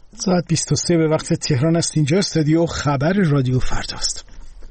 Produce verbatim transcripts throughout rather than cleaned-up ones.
ساعت بیست و سه به وقت تهران است. اینجا استودیو خبر رادیو فرداست.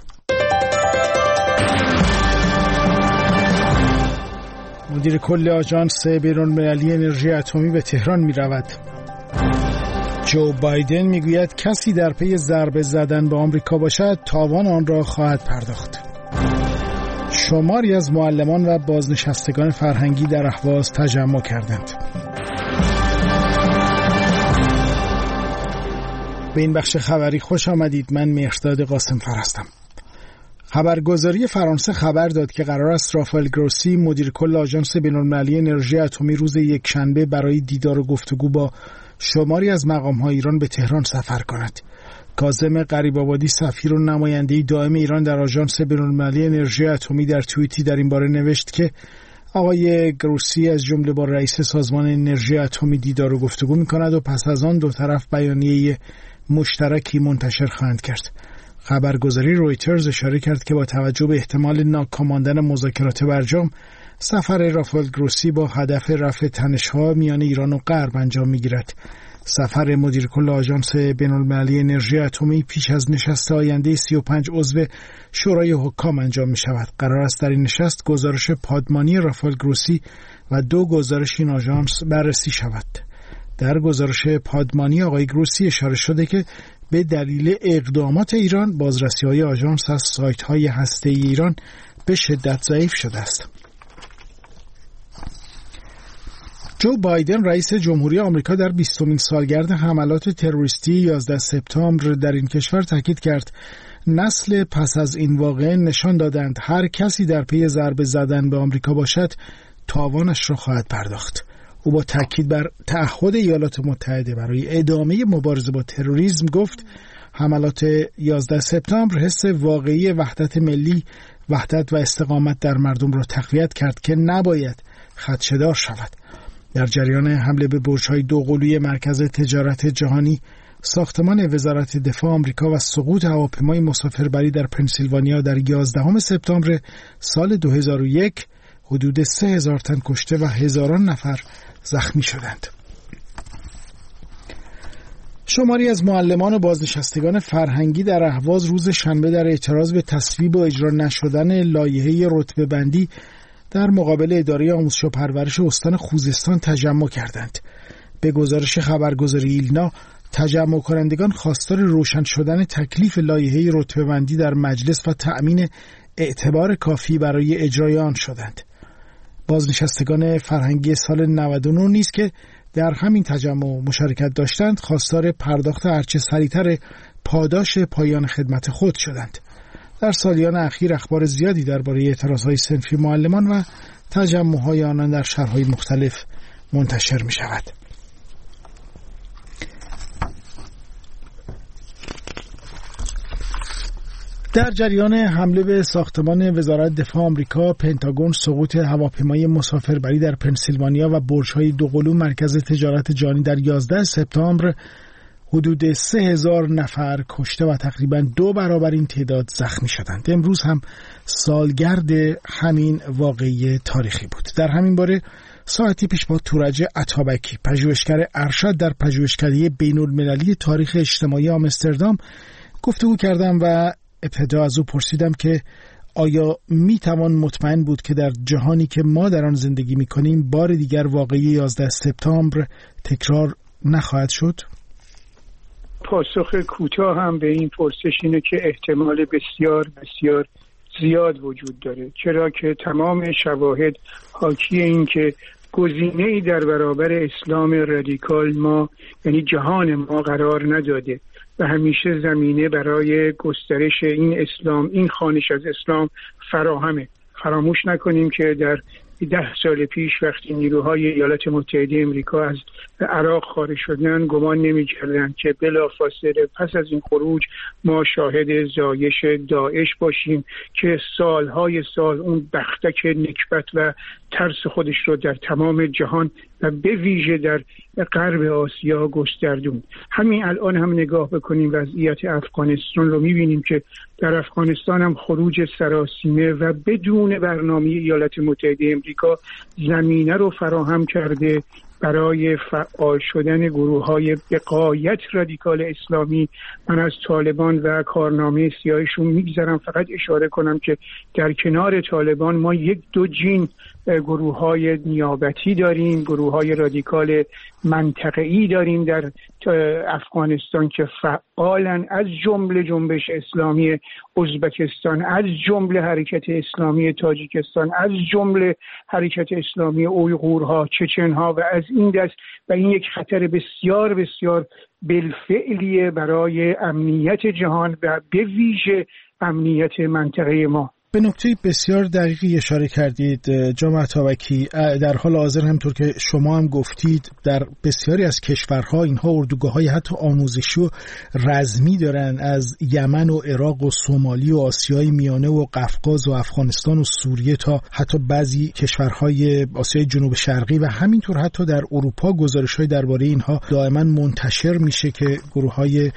مدیر کل آژانس بین‌المللی انرژی اتمی به تهران می رود. جو بایدن می گوید کسی در پی ضربه زدن به آمریکا باشد تاوان آن را خواهد پرداخت. شماری از معلمان و بازنشستگان فرهنگی در اهواز تجمع کردند. به این بخش خبری خوش آمدید. من مهرداد قاسم‌فر هستم. خبرگزاری فرانسه خبر داد که قرار است رافائل گروسی مدیر کل آژانس بین‌المللی انرژی اتمی روز یکشنبه برای دیدار و گفتگو با شماری از مقام‌های ایران به تهران سفر کند. کاظم غریب‌آبادی سفیر و نماینده دائم ایران در آژانس بین‌المللی انرژی اتمی در توییتی در این باره نوشت که آقای گروسی از جمله با رئیس سازمان انرژی اتمی دیدار و گفتگو می‌کند و پس از آن دو طرف بیانیه مشترکی منتشر خواهند کرد. خبرگزاری رویترز اشاره کرد که با توجه به احتمال ناکاماندن مذاکرات برجام، سفر رافائل گروسی با هدف رفع تنش‌ها میان ایران و غرب انجام می‌گیرد. سفر مدیر کل آژانس بین‌المللی انرژی اتمی پیش از نشست آینده سی و پنج عضو شورای حکام انجام می‌شود. قرار است در این نشست گزارش پادمانی رافائل گروسی و دو گزارش این آژانس بررسی شود. در گزارش پادمانی آقای گروسی اشاره شده که به دلیل اقدامات ایران بازرسی‌های آژانس از سایت‌های هسته‌ای ایران به شدت ضعیف شده است. جو بایدن رئیس جمهوری آمریکا در بیستمین سالگرد حملات تروریستی یازده سپتامبر در این کشور تاکید کرد نسل پس از این واقعه نشان دادند هر کسی در پی ضربه زدن به آمریکا باشد تاوانش را خواهد پرداخت. او با تاکید بر تعهد ایالات متحده برای ادامه مبارزه با تروریسم گفت حملات یازده سپتامبر حس واقعی وحدت ملی، وحدت و استقامت در مردم را تقویت کرد که نباید خدشه‌دار شود. در جریان حمله به برج‌های دوقلوی مرکز تجارت جهانی، ساختمان وزارت دفاع آمریکا و سقوط هواپیمای مسافربری در پنسیلوانیا در یازدهم سپتامبر سال دو هزار و یک حدود سه هزار تن کشته و هزاران نفر زخمی شدند. شماری از معلمان و بازنشستگان فرهنگی در اهواز روز شنبه در اعتراض به تصویب و اجرا نشدن لایحه رتبه بندی در مقابل اداره آموزش و پرورش استان خوزستان تجمع کردند. به گزارش خبرگزاری ایلنا، تجمع کنندگان خواستار روشن شدن تکلیف لایحه رتبه بندی در مجلس و تأمین اعتبار کافی برای اجرای آن شدند. بازنشستگان فرهنگی سال نود و نه نیز که در همین تجمع مشارکت داشتند خواستار پرداخت هرچه سریعتر پاداش پایان خدمت خود شدند. در سالیان اخیر اخبار زیادی درباره اعتراضهای صنفی معلمان و تجمع‌های آنان در شهرهای مختلف منتشر می شود. در جریان حمله به ساختمان وزارت دفاع آمریکا، پنتاگون سقوط هواپیمای مسافربری در پنسیلوانیا و برج‌های دوقلو مرکز تجارت جهانی در یازده سپتامبر حدود سه هزار نفر کشته و تقریباً دو برابر این تعداد زخمی شدند. امروز هم سالگرد همین واقعه تاریخی بود. در همین باره ساعتی پیش با تورج عطابکی، پژوهشگر ارشد در پژوهشکده بین‌المللی تاریخ اجتماعی آمستردام گفتگو کردم و ابتدا از او پرسیدم که آیا می توان مطمئن بود که در جهانی که ما در آن زندگی می کنیم بار دیگر واقعه یازده سپتامبر تکرار نخواهد شد؟ پاسخ کوتاه هم به این پرسش اینه که احتمال بسیار بسیار زیاد وجود داره، چرا که تمام شواهد حاکی این که گزینه‌ای در برابر اسلام رادیکال ما یعنی جهان ما قرار نداده و همیشه زمینه برای گسترش این اسلام، این خوانش از اسلام فراهمه. فراموش نکنیم که در ده سال پیش وقتی نیروهای ایالات متحده امریکا از عراق خارج شدن گمان نمی‌کردند که بلافاصله پس از این خروج ما شاهد زایش داعش باشیم که سالهای سال اون بختک نکبت و ترس خودش رو در تمام جهان و به ویژه در غرب آسیا گستردون. همین الان هم نگاه بکنیم وضعیت افغانستان رو می‌بینیم که در افغانستان هم خروج سراسیمه و بدون برنامه ایالات متحده امریکا زمینه رو فراهم کرده برای فعال شدن گروه‌های به غایت رادیکال اسلامی من از طالبان و کارنامه سیاهشون میگذرم. فقط اشاره کنم که در کنار طالبان ما یک دو جین گروه‌های نیابتی داریم، گروه‌های رادیکال منطقه‌ای داریم در افغانستان که فعالن، از جمله جنبش اسلامی ازبکستان، از جمله حرکت اسلامی تاجیکستان، از جمله حرکت اسلامی اویغورها، چچنها و از این دست. و این یک خطر بسیار بسیار بالفعلیه برای امنیت جهان و به ویژه امنیت منطقه ما. به نکته بسیار دقیقی اشاره کردید جناب عطابکی. در حال حاضر همطور که شما هم گفتید در بسیاری از کشورها اینها اردوگاه‌های حتی آموزشی و رزمی دارن، از یمن و عراق و سومالی و آسیای میانه و قفقاز و افغانستان و سوریه تا حتی بعضی کشورهای آسیای جنوب شرقی و همینطور حتی در اروپا گزارش‌های درباره اینها دائما منتشر میشه که گروه‌های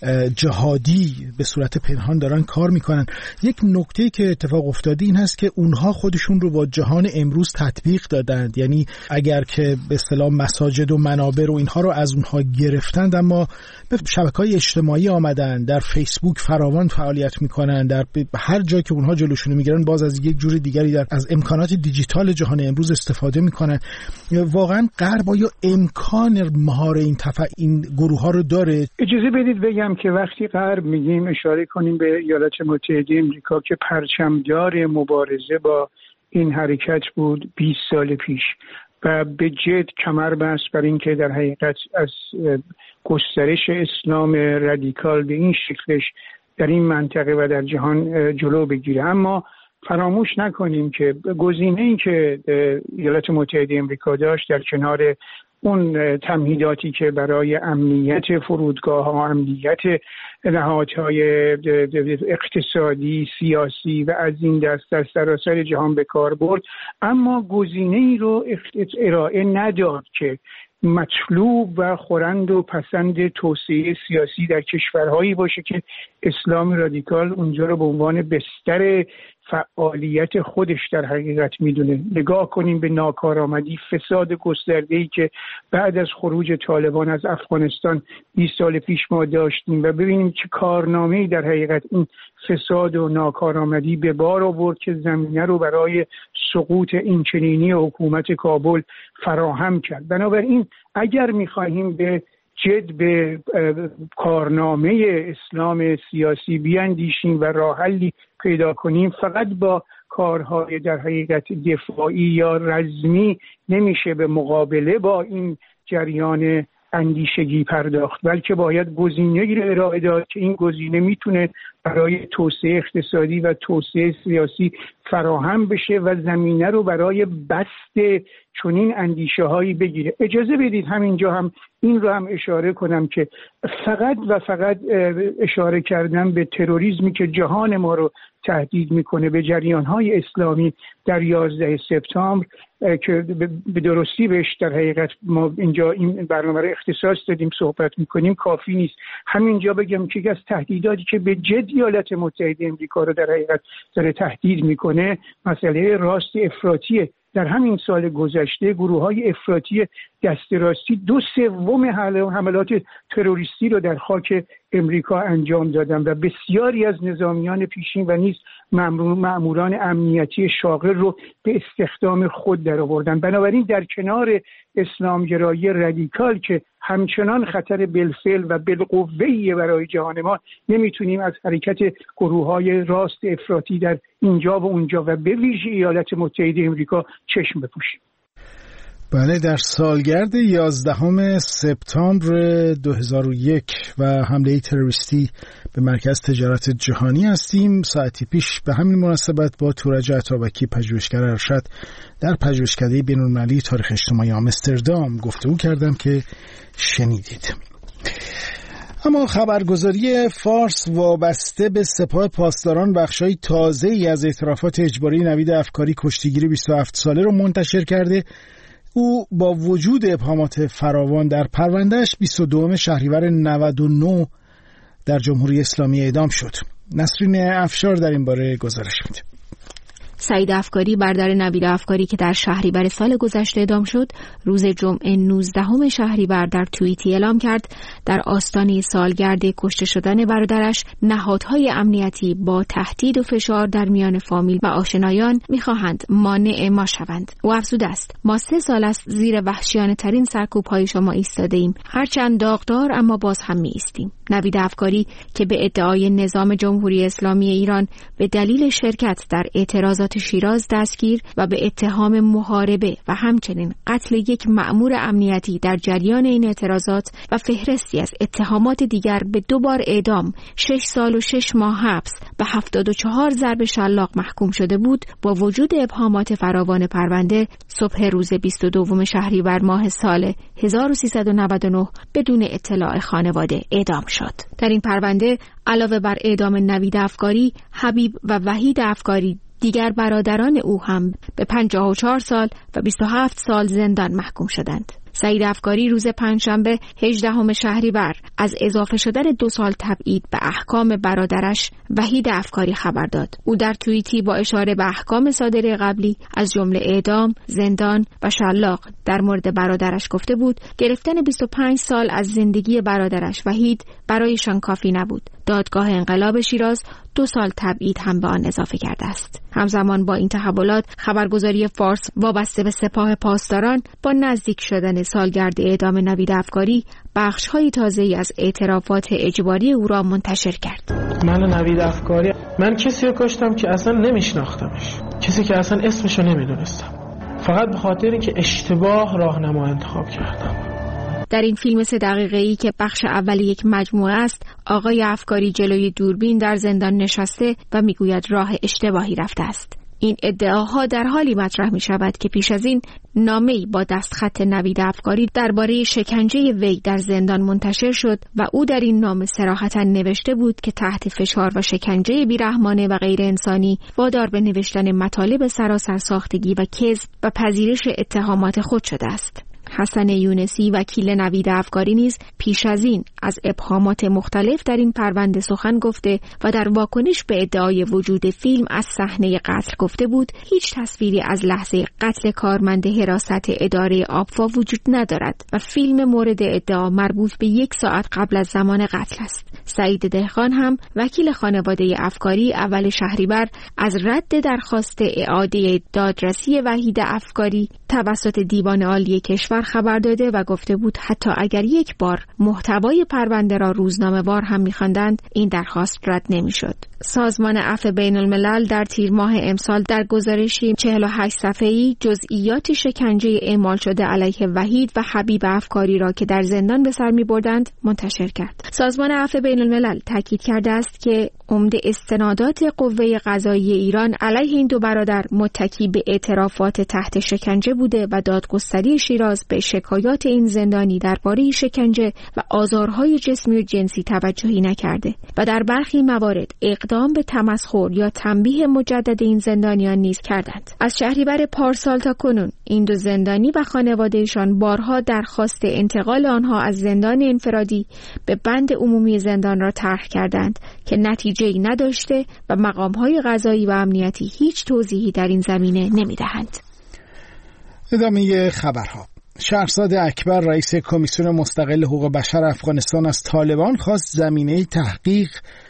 جهادی به صورت پنهان دارن کار میکنن. یک نکته که اتفاق افتاده این هست که اونها خودشون رو با جهان امروز تطبیق دادند، یعنی اگر که به اصطلاح مساجد و منابر و اینها رو از اونها گرفتند اما به شبکه‌های اجتماعی آمدن، در فیسبوک فراوان فعالیت میکنن، در هر جا که اونها جلوشون میگیرن باز از یک جور دیگری در از امکانات دیجیتال جهان امروز استفاده میکنن. واقعا غرب آیا امکان مهار این تفع این گروه ها رو داره؟ اجازه بدید بگم که وقتی غرب میگیم اشاره کنیم به ایالات متحده آمریکا که پرچمدار مبارزه با این حرکت بود بیست سال پیش و به جد کمر بست بر این که در حقیقت از گسترش اسلام رادیکال به این شکلش در این منطقه و در جهان جلو بگیره. اما فراموش نکنیم که گزینه‌ای که ایالات متحده آمریکا داشت در کنار اون تمهیداتی که برای امنیت فرودگاه ها، امنیت نهادهای اقتصادی، سیاسی و از این دست در سراسر جهان به کار برد، اما گزینه‌ای رو ارائه نداد که مطلوب و خورند و پسند توسعه سیاسی در کشورهایی باشه که اسلام رادیکال اونجا رو به عنوان بستر فعالیت خودش در حقیقت میدونه. نگاه کنیم به ناکارآمدی، فساد گسترده‌ای که بعد از خروج طالبان از افغانستان بیست سال پیش ما داشتیم و ببینیم چه کارنامه‌ای در حقیقت این فساد و ناکارآمدی به بار آورد که زمینه رو برای سقوط اینچنینی حکومت کابل فراهم کرد. بنابراین اگر می‌خواهیم به جد به کارنامه اسلام سیاسی بیاندیشیم و راه حلی پیدا کنیم، فقط با کارهای در حقیقت دفاعی یا رزمی نمیشه به مقابله با این جریان اندیشگی پرداخت، بلکه باید گزینه‌ای رو ارائه داد که این گزینه میتونه برای توسعه اقتصادی و توسعه سیاسی فراهم بشه و زمینه رو برای بسط چنین اندیشه هایی بگیره. اجازه بدید همینجا هم این رو هم اشاره کنم که فقط و فقط اشاره کردن به تروریسمی که جهان ما رو تهدید میکنه، به جریان‌های اسلامی در یازده سپتامبر که به درستی بهش در حقیقت ما اینجا این برنامه رو اختصاص دادیم صحبت میکنیم کافی نیست. همینجا بگم که یکی از تهدیداتی که به جد ایالات متحده آمریکا رو در حقیقت داره تهدید میکنه مسئله راست افراطیه. در همین سال گذشته گروه‌های افراطی دست راستی دو سوم حملات تروریستی رو در خاک امریکا انجام دادن و بسیاری از نظامیان پیشین و نیز مأموران امنیتی شاغل رو به استخدام خود درآوردن. بنابراین در کنار اسلامگرایی رادیکال که همچنان خطر بالفعل و بالقوه‌ای برای جهان ما، نمیتونیم از حرکت گروه‌های راست افراطی در اینجا و اونجا و به ویژه ایالات متحده آمریکا چشم بپوشیم. بله، در سالگرد یازدهم سپتامبر دو هزار و یک و حمله تروریستی به مرکز تجارت جهانی هستیم. ساعتی پیش به همین مناسبت با تورج عطابکی پژوهشگر ارشد در پژوهشکده بین‌المللی تاریخ اجتماعی آمستردام گفتگو کردم که شنیدید. اما خبرگزاری فارس وابسته به سپاه پاسداران بخشای تازه‌ای از اعترافات اجباری نوید افکاری کشتیگیری بیست و هفت ساله رو منتشر کرده. او با وجود ابهامات فراوان در پروندهش بیست و دوم شهریور نود و نه در جمهوری اسلامی اعدام شد. نسرین افشار در این باره گزارش میده. سعید افکاری برادر نوید افکاری که در شهریور سال گذشته اعدام شد، روز جمعه نوزدهم شهریور در توییتی اعلام کرد در آستانه سالگرد کشته شدن برادرش نهادهای امنیتی با تهدید و فشار در میان فامیل و آشنایان می‌خواهند مانع ما شوند. او افزوده است: ما سه سال است زیر وحشیانه ترین سرکوب‌های شما ایستاده ایم، هرچند داغدار اما باز هم می‌ایستیم. نوید افکاری که به ادعای نظام جمهوری اسلامی ایران به دلیل شرکت در اعتراضات شیراز دستگیر و به اتهام محاربه و همچنین قتل یک مأمور امنیتی در جریان این اعتراضات و فهرستی از اتهامات دیگر به دو بار اعدام، شش سال و شش ماه حبس و هفتاد و چهار ضرب شلاق محکوم شده بود، با وجود ابهامات فراوان پرونده صبح روز بیست و دوم شهریور ماه سال هزار و سیصد و نود و نه بدون اطلاع خانواده اعدام شد. در این پرونده علاوه بر اعدام نوید افکاری، حبیب و وحید افکاری دیگر برادران او هم به پنجاه و چهار سال و بیست و هفت سال زندان محکوم شدند. سعید افکاری روز پنجشنبه هجدهم شهریور از اضافه شدن دو سال تبعید به احکام برادرش وحید افکاری خبر داد. او در توییتی با اشاره به احکام صادره قبلی از جمله اعدام، زندان و شلاق در مورد برادرش گفته بود گرفتن بیست و پنج سال از زندگی برادرش وحید برایشان کافی نبود. دادگاه انقلاب شیراز دو سال تبعید هم به آن اضافه کرده است. همزمان با این تحولات، خبرگزاری فارس وابسته به سپاه پاسداران با نزدیک شدن سالگرد اعدام نوید افکاری بخش‌های تازه‌ای از اعترافات اجباری او را منتشر کرد. من نوید افکاری، من کسی رو کشتم که اصلا نمیشناختمش، کسی که اصلا اسمشو نمیدونستم، فقط به خاطر اینکه اشتباه راهنما انتخاب کردم. در این فیلم سه دقیقه‌ای که بخش اولی یک مجموعه است، آقای افکاری جلوی دوربین در زندان نشسته و میگوید راه اشتباهی رفته است. این ادعاها در حالی مطرح می شود که پیش از این نامه‌ای با دستخط نوید افکاری درباره شکنجه وی در زندان منتشر شد و او در این نامه صراحتاً نوشته بود که تحت فشار و شکنجه بیرحمانه و غیر انسانی وادار به نوشتن مطالب سراسر ساختگی و کذب و پذیرش اتهامات خود شده است. حسن یونسی وکیل نوید افکاری نیز پیش از این از ابهامات مختلف در این پرونده سخن گفته و در واکنش به ادعای وجود فیلم از صحنه قتل گفته بود هیچ تصویری از لحظه قتل کارمند حراست اداره آبوا وجود ندارد و فیلم مورد ادعا مربوط به یک ساعت قبل از زمان قتل است. سعید دهقان هم وکیل خانواده افکاری اول شهریور از رد درخواست اعاده دادرسی وحید افکاری توسط دیوان عالی کشور خبر داده و گفته بود حتی اگر یک بار محتوای پرونده را روزنامه‌وار هم می‌خواندند این درخواست رد نمی‌شد. سازمان عفو بین الملل در تیر ماه امسال در گزارشی چهل و هشت صفحه‌ای جزئیات شکنجه اعمال شده علیه وحید و حبیب افکاری را که در زندان به سر می‌بردند منتشر کرد. سازمان عفو بین الملل تاکید کرده است که عمده استنادات قوه قضاییه ایران علیه این دو برادر متکی به اعترافات تحت شکنجه بوده و دادگستری شیراز به شکایات این زندانی درباره شکنجه و آزارهای جسمی و جنسی توجهی نکرده و در برخی موارد اقدام به تمسخر یا تنبیه مجدد این زندانیان نیز کردند. از شهریور پارسال تا کنون این دو زندانی و خانوادهشان بارها درخواست انتقال آنها از زندان انفرادی به بند عمومی زندان را طرح کردند که نتیجه‌ای نداشته و مقام‌های قضایی و امنیتی هیچ توضیحی در این زمینه نمی‌دهند. ادامه خبرها. شهرزاد اکبر رئیس کمیسیون مستقل حقوق بشر افغانستان از طالبان خواست زمینه تحقیق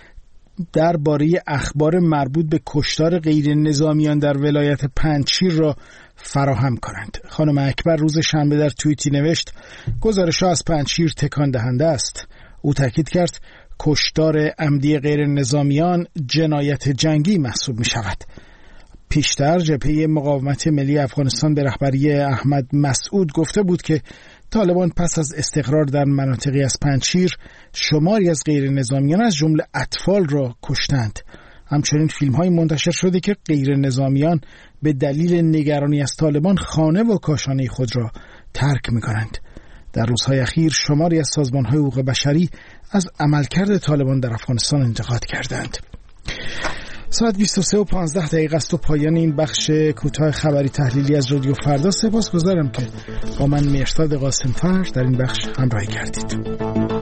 درباره اخبار مربوط به کشتار غیر نظامیان در ولایت پنجشیر را فراهم کنند. خانم اکبر روز شنبه در توییتی نوشت گزارش‌ها از پنجشیر تکان دهنده است. او تاکید کرد کشتار عمدی غیر نظامیان جنایت جنگی محسوب می شود. پیشتر جبهه مقاومت ملی افغانستان به رهبری احمد مسعود گفته بود که طالبان پس از استقرار در مناطقی از پنجشیر شماری از غیر نظامیان از جمله اطفال را کشتند. همچنین فیلم های منتشر شده که غیر نظامیان به دلیل نگرانی از طالبان خانه و کاشانه خود را ترک می کنند. در روزهای اخیر شماری از سازمان های حقوق بشری از عملکرد طالبان در افغانستان انتقاد کردند. ساعت بیست و سه و پانزده دقیقه است و پایان این بخش کوتاه خبری تحلیلی از رادیو فردا. سپاسگزارم که با من مهرداد قاسم‌فر در این بخش همراهی کردید.